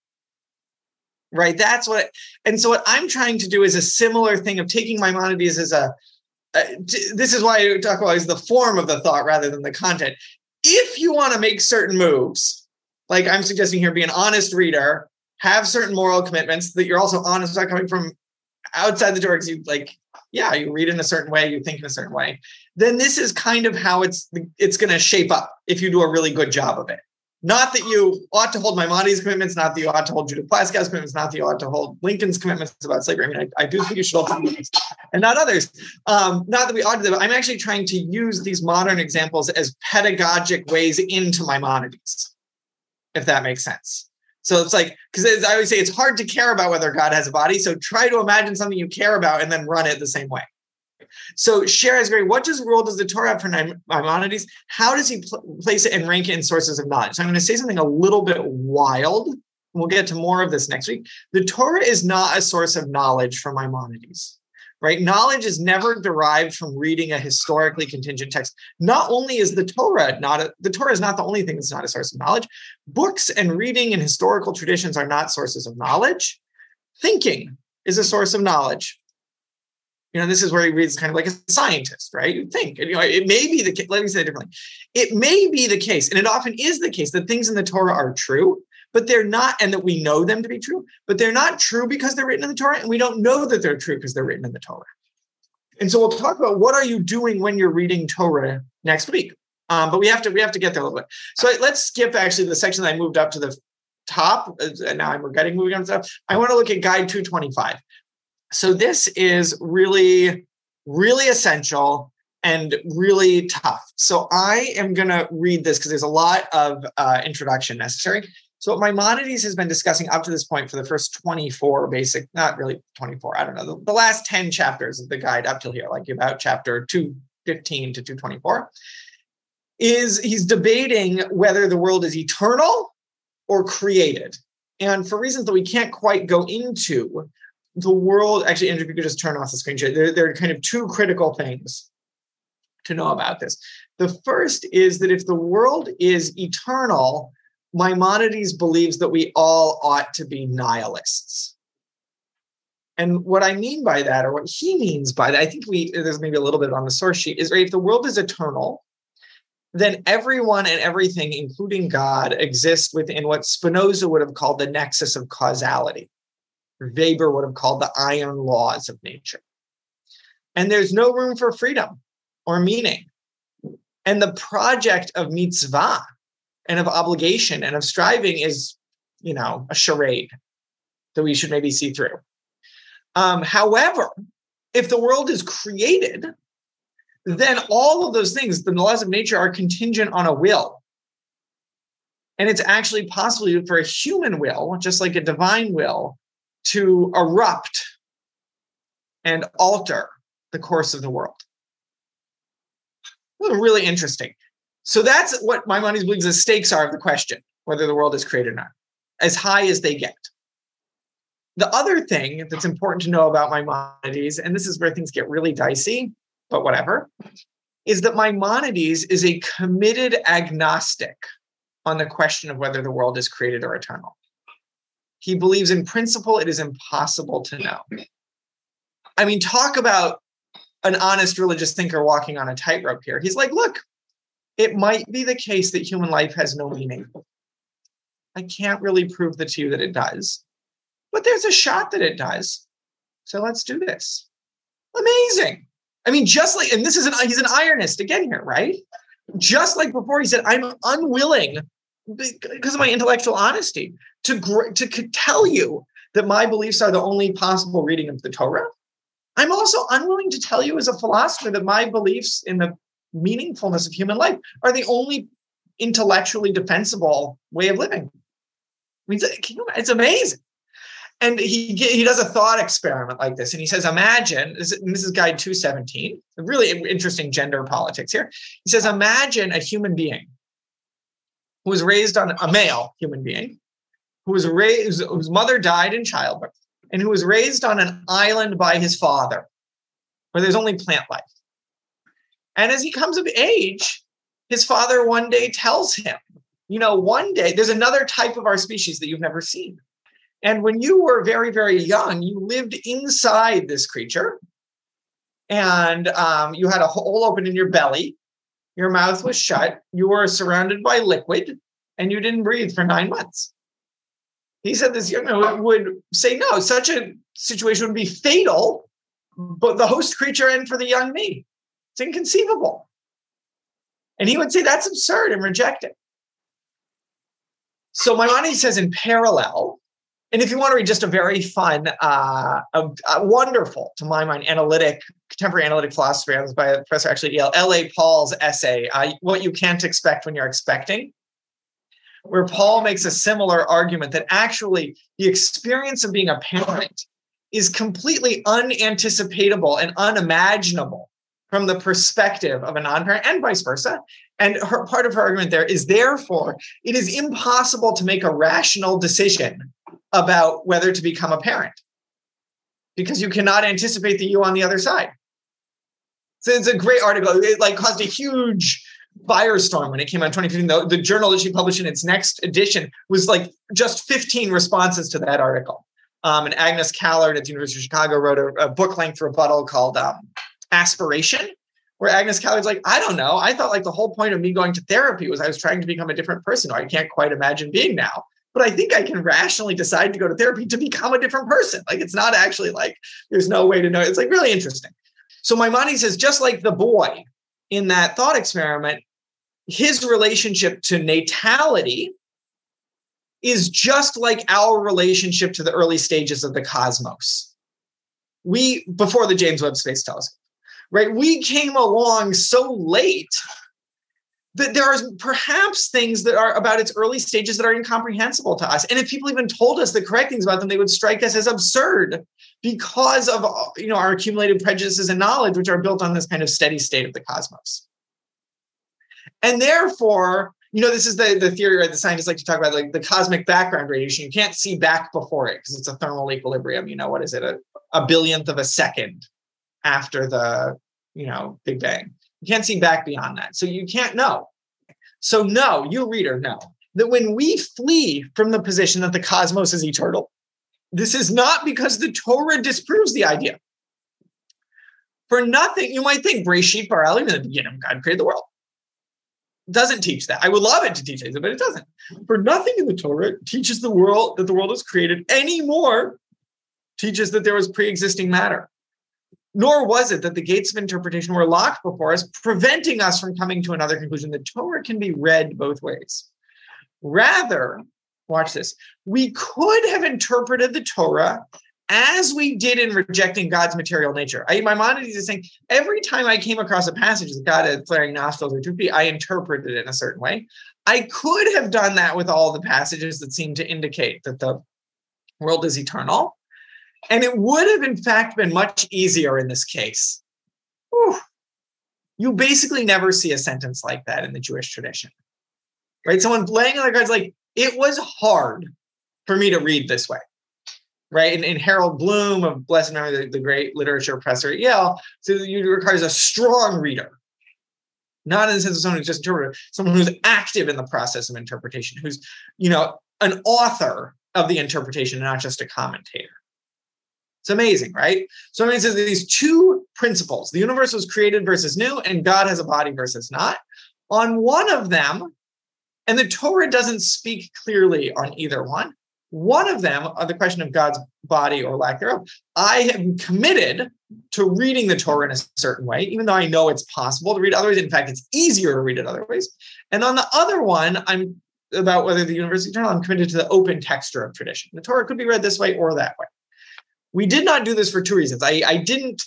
Right? That's what, and so what I'm trying to do is a similar thing of taking Maimonides as a, uh, t- this is why I talk about is the form of the thought rather than the content. If you want to make certain moves, like I'm suggesting here, be an honest reader, have certain moral commitments that you're also honest about coming from outside the door, because you like, yeah, you read in a certain way, you think in a certain way, then this is kind of how it's it's going to shape up if you do a really good job of it. Not that you ought to hold Maimonides' commitments, not that you ought to hold Judith Plaskow's commitments, not that you ought to hold Lincoln's commitments about slavery. I mean, I, I do think you should hold these and not others. Um, not that we ought to do, but I'm actually trying to use these modern examples as pedagogic ways into Maimonides, if that makes sense. So it's like, because I always say it's hard to care about whether God has a body. So try to imagine something you care about and then run it the same way. So Cher is great. What does role does the Torah have for Maimonides? How does he pl- place it and rank it in sources of knowledge? So I'm going to say something a little bit wild. We'll get to more of this next week. The Torah is not a source of knowledge for Maimonides, right? Knowledge is never derived from reading a historically contingent text. Not only is the Torah not a, the Torah is not the only thing that's not a source of knowledge. Books and reading and historical traditions are not sources of knowledge. Thinking is a source of knowledge. You know, this is where he reads kind of like a scientist, right? You think, and, you know, it may be the case, let me say it differently. It may be the case, and it often is the case, that things in the Torah are true, but they're not, and that we know them to be true, but they're not true because they're written in the Torah, and we don't know that they're true because they're written in the Torah. And so we'll talk about what are you doing when you're reading Torah next week. Um, but we have to we have to get there a little bit. So let's skip actually the section that I moved up to the top, and now I'm regretting moving on to stuff. I want to look at Guide two twenty-five. So this is really, really essential and really tough. So I am going to read this because there's a lot of uh, introduction necessary. So what Maimonides has been discussing up to this point for the first twenty-four basic, not really twenty-four, I don't know, the, the last ten chapters of the guide up till here, like about chapter two fifteen to two twenty-four, is he's debating whether the world is eternal or created. And for reasons that we can't quite go into, the world, actually, Andrew, if you could just turn off the screen share, there, there are kind of two critical things to know about this. The first is that if the world is eternal, Maimonides believes that we all ought to be nihilists. And what I mean by that, or what he means by that, I think we there's maybe a little bit on the source sheet, is right, if the world is eternal, then everyone and everything, including God, exists within what Spinoza would have called the nexus of causality. Weber would have called the iron laws of nature. And there's no room for freedom or meaning. And the project of mitzvah and of obligation and of striving is, you know, a charade that we should maybe see through. Um, however, if the world is created, then all of those things, the laws of nature, are contingent on a will. And it's actually possible for a human will, just like a divine will, to erupt and alter the course of the world. Really interesting. So that's what Maimonides believes the stakes are of the question, whether the world is created or not, as high as they get. The other thing that's important to know about Maimonides, and this is where things get really dicey, but whatever, is that Maimonides is a committed agnostic on the question of whether the world is created or eternal. He believes in principle it is impossible to know. I mean, talk about an honest religious thinker walking on a tightrope here. He's like, look, it might be the case that human life has no meaning. I can't really prove that to you that it does, but there's a shot that it does. So let's do this. Amazing. I mean, just like, and this is an, he's an ironist again here, right? Just like before, he said, I'm unwilling, because of my intellectual honesty, to, to tell you that my beliefs are the only possible reading of the Torah. I'm also unwilling to tell you as a philosopher that my beliefs in the meaningfulness of human life are the only intellectually defensible way of living. I mean, it's amazing. And he he does a thought experiment like this. And he says, imagine, this is Guide two seventeen, really interesting gender politics here. He says, imagine a human being who was raised on, a male human being, who was raised, whose mother died in childbirth, and who was raised on an island by his father, where there's only plant life. And as he comes of age, his father one day tells him, you know, one day, there's another type of our species that you've never seen. And when you were very, very young, you lived inside this creature, and um, you had a hole open in your belly. Your mouth was shut. You were surrounded by liquid, and you didn't breathe for nine months. He said this young man would say, no, such a situation would be fatal, but the host creature and for the young me. It's inconceivable. And he would say, that's absurd, and reject it. So Maimonides says in parallel, and if you want to read just a very fun, uh, a, a wonderful, to my mind, analytic, contemporary analytic philosophy by Professor actually L A Paul's essay, uh, What You Can't Expect When You're Expecting, where Paul makes a similar argument that actually the experience of being a parent is completely unanticipatable and unimaginable from the perspective of a non-parent, and vice versa. And her, part of her argument there is, therefore, it is impossible to make a rational decision about whether to become a parent, because you cannot anticipate the you on the other side. So it's a great article. It like caused a huge firestorm when it came out in twenty fifteen. The, the journal that she published in its next edition was like just fifteen responses to that article. Um, and Agnes Callard at the University of Chicago wrote a, a book-length rebuttal called um, Aspiration, where Agnes Callard's like, I don't know. I thought like the whole point of me going to therapy was I was trying to become a different person. I can't quite imagine being now. But I think I can rationally decide to go to therapy to become a different person. Like, it's not actually like, there's no way to know. It's like really interesting. So Maimonides says, just like the boy in that thought experiment, his relationship to natality is just like our relationship to the early stages of the cosmos. We, before the James Webb Space Telescope, right? We came along so late that there are perhaps things that are about its early stages that are incomprehensible to us. And if people even told us the correct things about them, they would strike us as absurd because of, you know, our accumulated prejudices and knowledge, which are built on this kind of steady state of the cosmos. And therefore, you know, this is the, the theory, right? The scientists like to talk about like the cosmic background radiation. You can't see back before it because it's a thermal equilibrium. You know, what is it? A, a billionth of a second after the, you know, Big Bang. You can't see back beyond that. So you can't know. So no, you reader, know that when we flee from the position that the cosmos is eternal, this is not because the Torah disproves the idea. For nothing, you might think, Breshit bara Elohim, in the beginning, God created the world. Doesn't teach that. I would love it to teach it, but it doesn't. For nothing in the Torah teaches the world that the world was created anymore, teaches that there was pre-existing matter. Nor was it that the gates of interpretation were locked before us, preventing us from coming to another conclusion. The Torah can be read both ways. Rather, watch this, we could have interpreted the Torah as we did in rejecting God's material nature. I, Maimonides is saying, every time I came across a passage that God had flaring nostrils or two feet, I interpreted it in a certain way. I could have done that with all the passages that seem to indicate that the world is eternal. And it would have, in fact, been much easier in this case. Whew. You basically never see a sentence like that in the Jewish tradition, right? Someone laying on their cards like, it was hard for me to read this way. Right, and, and Harold Bloom of blessed memory, the, the great literature professor at Yale, so it requires a strong reader, not in the sense of someone who's just interpreted, someone who's active in the process of interpretation, who's, you know, an author of the interpretation, not just a commentator. It's amazing, right? So I mean, it says these two principles: the universe was created versus new, and God has a body versus not. On one of them, and the Torah doesn't speak clearly on either one. One of them, on the question of God's body or lack thereof, I am committed to reading the Torah in a certain way, even though I know it's possible to read other ways. In fact, it's easier to read it other ways. And on the other one, I'm about whether the universe is eternal, I'm committed to the open texture of tradition. The Torah could be read this way or that way. We did not do this for two reasons. I, I didn't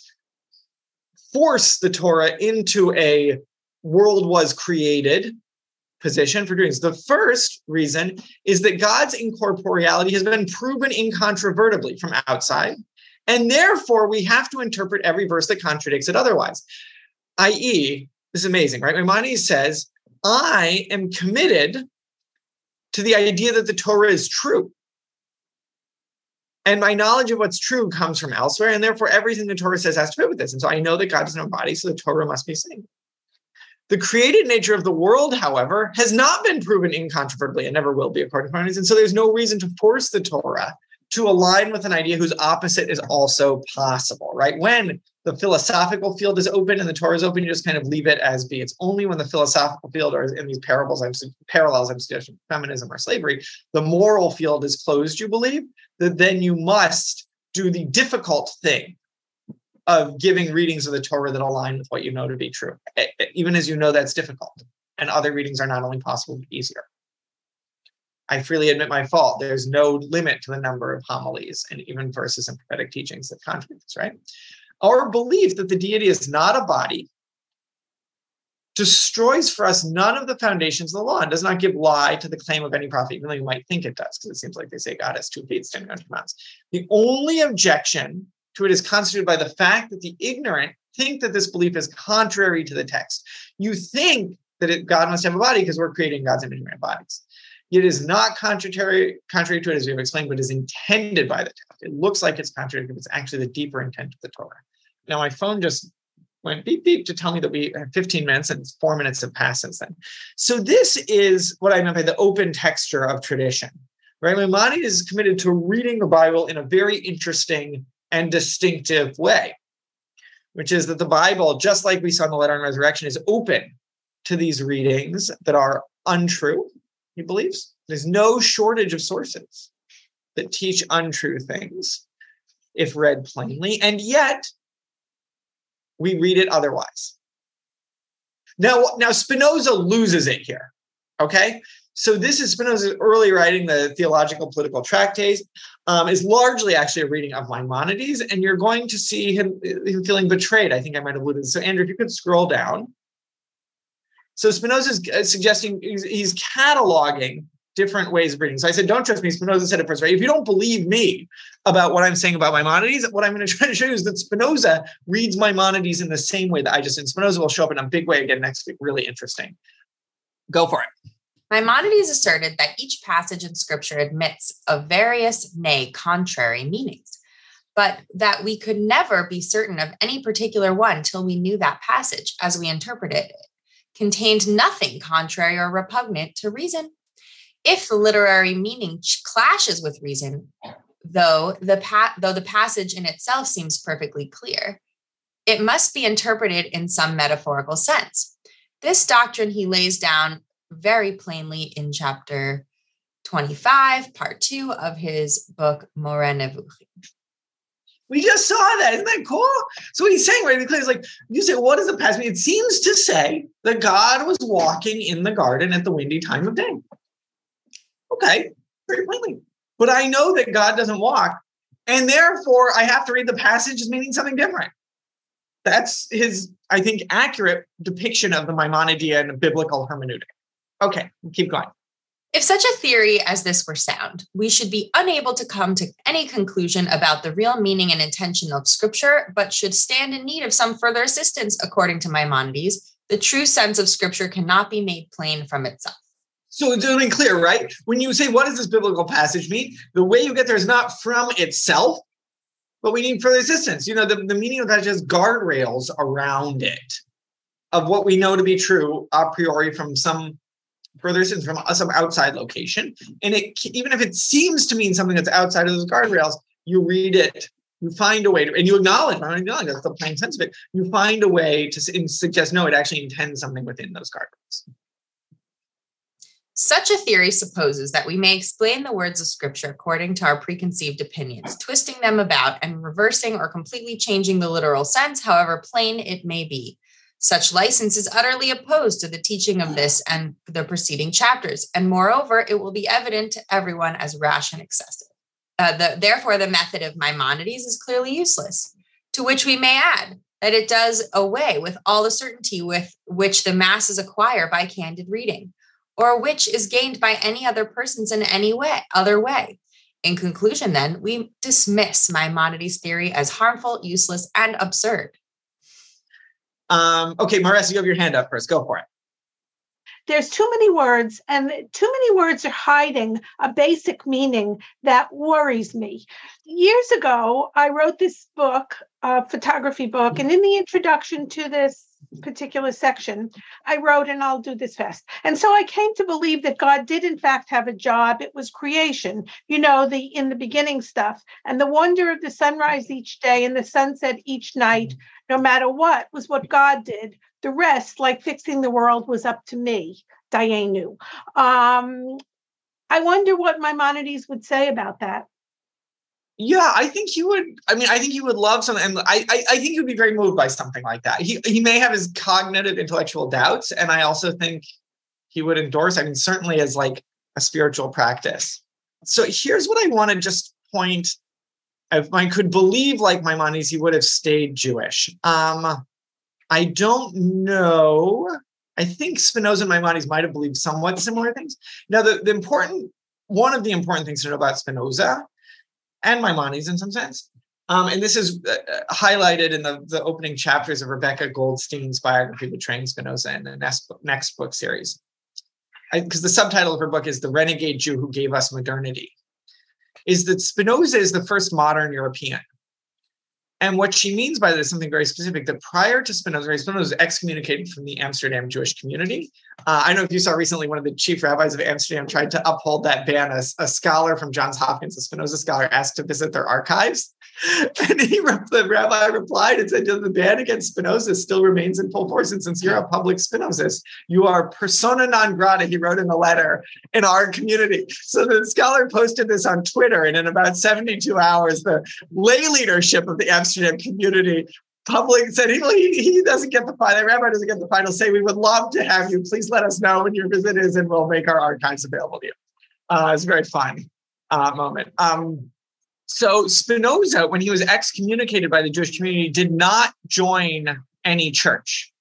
force the Torah into a world was created position for doing this. The first reason is that God's incorporeality has been proven incontrovertibly from outside, and therefore we have to interpret every verse that contradicts it otherwise. that is, this is amazing, right? Maimonides says, I am committed to the idea that the Torah is true. And my knowledge of what's true comes from elsewhere, and therefore everything the Torah says has to fit with this. And so I know that God has no body, so the Torah must be seen. The created nature of the world, however, has not been proven incontrovertibly and never will be, according to Maimonides. And so there's no reason to force the Torah to align with an idea whose opposite is also possible, right? When the philosophical field is open and the Torah is open, you just kind of leave it as be. It's only when the philosophical field, or in these parables, I'm parallels, I'm suggesting feminism or slavery, the moral field is closed, you believe, that then you must do the difficult thing of giving readings of the Torah that align with what you know to be true, even as you know that's difficult. And other readings are not only possible, but easier. I freely admit my fault. There's no limit to the number of homilies and even verses and prophetic teachings that contradict this, right? Our belief that the deity is not a body destroys for us none of the foundations of the law and does not give lie to the claim of any prophet, even though you might think it does, because it seems like they say God has two feet standing on two mountains. The only objection to it is constituted by the fact that the ignorant think that this belief is contrary to the text. You think that it, God must have a body because we're creating God's image and bodies. It is not contrary, contrary to it, as we have explained, but is intended by the text. It looks like it's contrary, but it's actually the deeper intent of the Torah. Now, my phone just went beep, beep to tell me that we have fifteen minutes and four minutes have passed since then. So this is what I meant by the open texture of tradition, right? Maimonides is committed to reading the Bible in a very interesting and distinctive way, which is that the Bible, just like we saw in the Letter on Resurrection, is open to these readings that are untrue, he believes. There's no shortage of sources that teach untrue things if read plainly, and yet we read it otherwise. Now, now Spinoza loses it here, okay? So this is Spinoza's early writing, the Theological Political Tractates, um, is largely actually a reading of Maimonides, and you're going to see him, him feeling betrayed. I think I might have alluded to this. So Andrew, if you could scroll down. So Spinoza is suggesting, he's, he's cataloging different ways of reading. So I said, don't trust me. Spinoza said it first, right? If you don't believe me about what I'm saying about Maimonides, what I'm going to try to show you is that Spinoza reads Maimonides in the same way that I just did. Spinoza will show up in a big way again next week. Really interesting. Go for it. Maimonides asserted that each passage in scripture admits of various, nay, contrary meanings, but that we could never be certain of any particular one till we knew that passage, as we interpreted it, contained nothing contrary or repugnant to reason. If the literary meaning clashes with reason, though the pa- though the passage in itself seems perfectly clear, it must be interpreted in some metaphorical sense. This doctrine he lays down very plainly in chapter twenty-five, part two of his book, Moreh Nevuchim. We just saw that. Isn't that cool? So what he's saying right clear is like, you say, what does the past mean? It seems to say that God was walking in the garden at the windy time of day. Okay, very plainly. But I know that God doesn't walk, and therefore I have to read the passage as meaning something different. That's his, I think, accurate depiction of the Maimonidean biblical hermeneutic. Okay, keep going. If such a theory as this were sound, we should be unable to come to any conclusion about the real meaning and intention of Scripture, but should stand in need of some further assistance. According to Maimonides, the true sense of Scripture cannot be made plain from itself. So it's really clear, right? When you say, what does this biblical passage mean? The way you get there is not from itself, but we need further assistance. You know, the, the meaning of that is just guardrails around it of what we know to be true a priori from some further assistance from some outside location. And it, even if it seems to mean something that's outside of those guardrails, you read it, you find a way to, and you acknowledge, I acknowledge that's the plain sense of it. You find a way to suggest, no, it actually intends something within those guardrails. Such a theory supposes that we may explain the words of Scripture according to our preconceived opinions, twisting them about and reversing or completely changing the literal sense, however plain it may be. Such license is utterly opposed to the teaching of this and the preceding chapters, and moreover, it will be evident to everyone as rash and excessive. Uh, the, therefore, the method of Maimonides is clearly useless, to which we may add that it does away with all the certainty with which the masses acquire by candid reading, or which is gained by any other persons in any way, other way. In conclusion, then, we dismiss Maimonides' theory as harmful, useless, and absurd. Um, okay, Marissa, you have your hand up first. Go for it. There's too many words, and too many words are hiding a basic meaning that worries me. Years ago, I wrote this book, a photography book, and in the introduction to this particular section, I wrote, and I'll do this fast. And so I came to believe that God did in fact have a job. It was creation, you know, the in the beginning stuff, and the wonder of the sunrise each day and the sunset each night, no matter what, was what God did. The rest, like fixing the world, was up to me, Dayenu. Um, I wonder what Maimonides would say about that. Yeah, I think he would. I mean, I think he would love something. And I, I, I think he would be very moved by something like that. He, he may have his cognitive intellectual doubts. And I also think he would endorse, I mean, certainly as like a spiritual practice. So here's what I want to just point. If I could believe like Maimonides, he would have stayed Jewish. Um, I don't know. I think Spinoza and Maimonides might have believed somewhat similar things. Now, the, the important, one of the important things to know about Spinoza and Maimonides in some sense, um, and this is uh, highlighted in the, the opening chapters of Rebecca Goldstein's biography, Betraying Spinoza, in the next book, next book series. Because the subtitle of her book is The Renegade Jew Who Gave Us Modernity, is that Spinoza is the first modern European. And what she means by this is something very specific, that prior to Spinoza, Spinoza was excommunicated from the Amsterdam Jewish community. Uh, I don't know if you saw recently, one of the chief rabbis of Amsterdam tried to uphold that ban. A, a scholar from Johns Hopkins, a Spinoza scholar, asked to visit their archives. And he, the rabbi replied and said, the ban against Spinoza still remains in full force. And since you're a public Spinozist, you are persona non grata, he wrote in a letter, in our community. So the scholar posted this on Twitter, and in about seventy-two hours, the lay leadership of the Amsterdam community public said he, he doesn't get the final, the rabbi doesn't get the final say. We would love to have you. Please let us know when your visit is, and we'll make our archives available to you. Uh, it's a very fun uh, moment. Um, So Spinoza, when he was excommunicated by the Jewish community, did not join any church.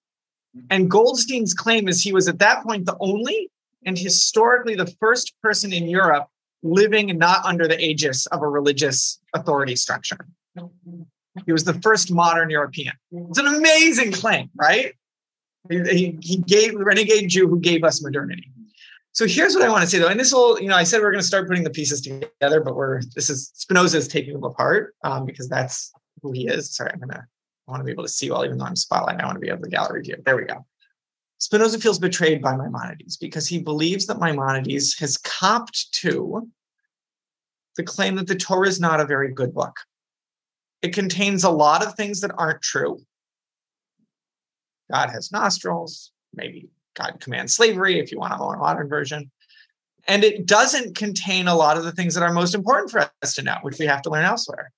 And Goldstein's claim is he was at that point the only and historically the first person in Europe living not under the aegis of a religious authority structure. He was the first modern European. It's an amazing claim, right? He, he gave the renegade Jew who gave us modernity. So here's what I want to say, though, and this will, you know, I said we're going to start putting the pieces together, but we're this is Spinoza is taking them apart um, because that's who he is. Sorry, I'm gonna I want to be able to see well, even though I'm spotlight, I want to be able to gallery view. There we go. Spinoza feels betrayed by Maimonides because he believes that Maimonides has copped to the claim that the Torah is not a very good book. It contains a lot of things that aren't true. God has nostrils, maybe God commands slavery, if you want a more modern version. And it doesn't contain a lot of the things that are most important for us to know, which we have to learn elsewhere.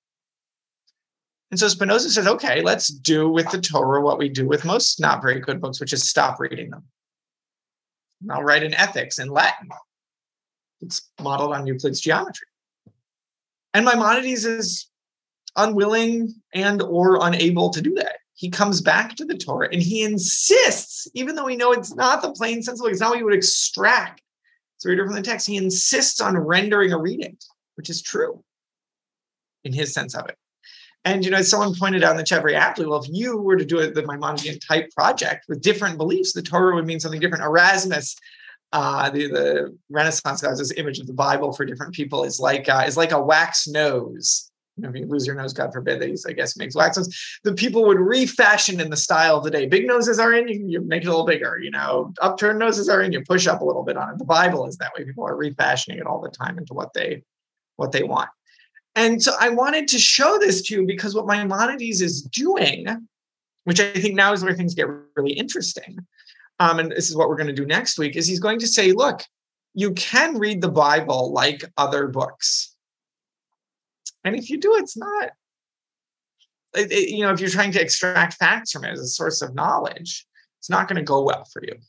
And so Spinoza says, okay, let's do with the Torah what we do with most not very good books, which is stop reading them. And I'll write an ethics in Latin. It's modeled on Euclid's geometry. And Maimonides is unwilling and or unable to do that. He comes back to the Torah and he insists, even though we know it's not the plain sensible, it's not what you would extract as a reader from the text, he insists on rendering a reading, which is true in his sense of it. And, you know, someone pointed out in the chat very aptly, well, if you were to do it, the Maimonidean type project with different beliefs, the Torah would mean something different. Erasmus, uh, the, the Renaissance guys, this image of the Bible for different people is like uh, is like a wax nose. You know, if you lose your nose, God forbid, that he's, I guess, makes wax nose. The people would refashion in the style of the day. Big noses are in, you, you make it a little bigger. You know, upturned noses are in, you push up a little bit on it. The Bible is that way. People are refashioning it all the time into what they what they want. And so I wanted to show this to you because what Maimonides is doing, which I think now is where things get really interesting, um, and this is what we're going to do next week, is he's going to say, look, you can read the Bible like other books. And if you do, it's not, it, it, you know, if you're trying to extract facts from it as a source of knowledge, it's not going to go well for you.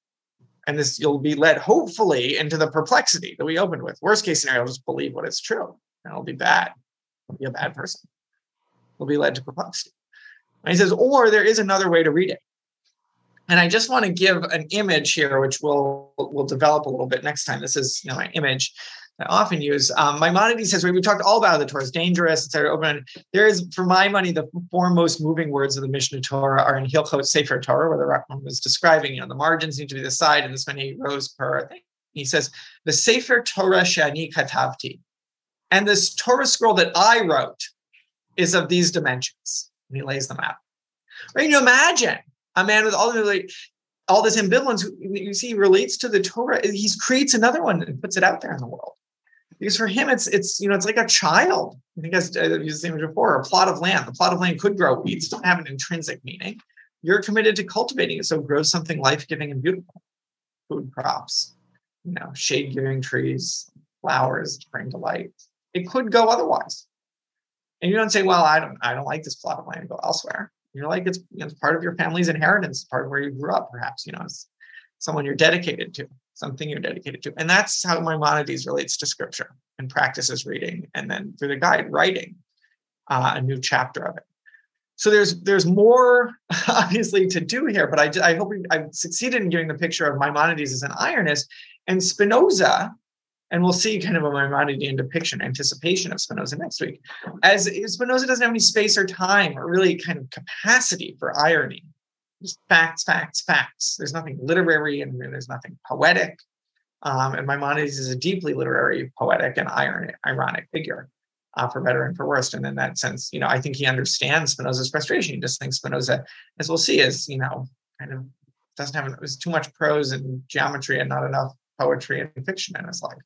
And this, you'll be led, hopefully, into the perplexity that we opened with. Worst case scenario, just believe what is true. And it'll be bad. You'll be a bad person. You'll be led to perplexity. And he says, or there is another way to read it. And I just want to give an image here, which we'll, we'll develop a little bit next time. This is, you know, my image I often use. Um, Maimonides says, we talked all about the Torah is dangerous, et cetera. Open. There is, for my money, the four most moving words of the Mishnah Torah are in Hilchot Sefer Torah, where the Rambam was describing, you know, the margins need to be the side and this many rows per thing. He says, the Sefer Torah Shani Katavti. And this Torah scroll that I wrote is of these dimensions. And he lays them out. Right? You imagine a man with all the all this ambivalence, who you see relates to the Torah. He creates another one and puts it out there in the world. Because for him, it's it's you know it's like a child. I think I've used the image before. A plot of land. The plot of land could grow weeds. Don't have an intrinsic meaning. You're committed to cultivating it, so it grows something life-giving and beautiful. Food crops, you know, shade-giving trees, flowers, bring delight. It could go otherwise. And you don't say, well, I don't, I don't like this plot of land, go elsewhere. You're like, it's, you know, it's part of your family's inheritance, part of where you grew up, perhaps, you know, it's someone you're dedicated to, something you're dedicated to. And that's how Maimonides relates to scripture and practices reading, and then through the guide, writing uh, a new chapter of it. So there's there's more, obviously, to do here, but I, I hope we, I've succeeded in giving the picture of Maimonides as an ironist, and Spinoza. And we'll see kind of a Maimonidean depiction, anticipation of Spinoza next week. As Spinoza doesn't have any space or time or really kind of capacity for irony. Just facts, facts, facts. There's nothing literary and there's nothing poetic. Um, and Maimonides is a deeply literary, poetic, and ironic, ironic figure, uh, for better and for worse. And in that sense, you know, I think he understands Spinoza's frustration. He just thinks Spinoza, as we'll see, is, you know, kind of doesn't have, there's too much prose and geometry and not enough poetry and fiction in his life.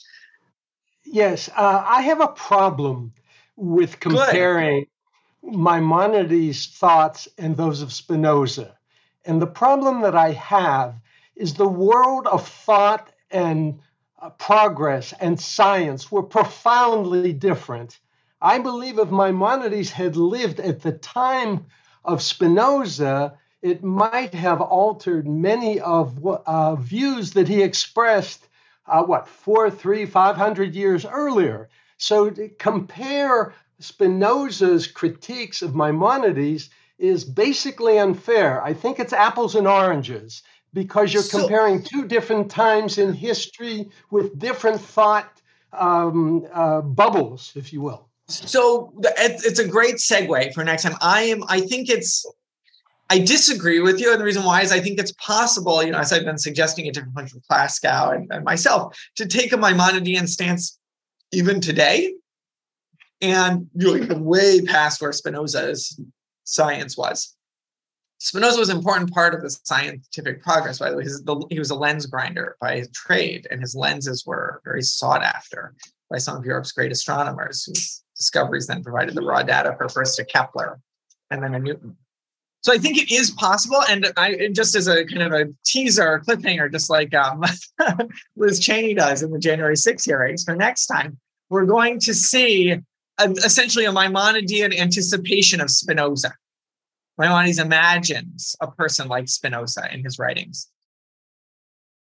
Yes, uh, I have a problem with comparing Good. Maimonides' thoughts and those of Spinoza. And the problem that I have is the world of thought and uh, progress and science were profoundly different. I believe if Maimonides had lived at the time of Spinoza, it might have altered many of uh, views that he expressed Uh, what, four, three, five hundred years earlier. So to compare Spinoza's critiques of Maimonides is basically unfair. I think it's apples and oranges because you're so, comparing two different times in history with different thought um, uh, bubbles, if you will. So it's a great segue for next time. I am. I think it's I disagree with you. And the reason why is I think it's possible, you know, as I've been suggesting at different points with Glasgow and, and myself, to take a Maimonidean stance even today and really go way past where Spinoza's science was. Spinoza was an important part of the scientific progress, by the way. His, the, he was a lens grinder by trade, and his lenses were very sought after by some of Europe's great astronomers, whose discoveries then provided the raw data for first a Kepler and then a Newton. So I think it is possible, and I just as a kind of a teaser, or cliffhanger, just like um, Liz Cheney does in the January sixth hearings for next time, we're going to see a, essentially a Maimonidean anticipation of Spinoza. Maimonides imagines a person like Spinoza in his writings.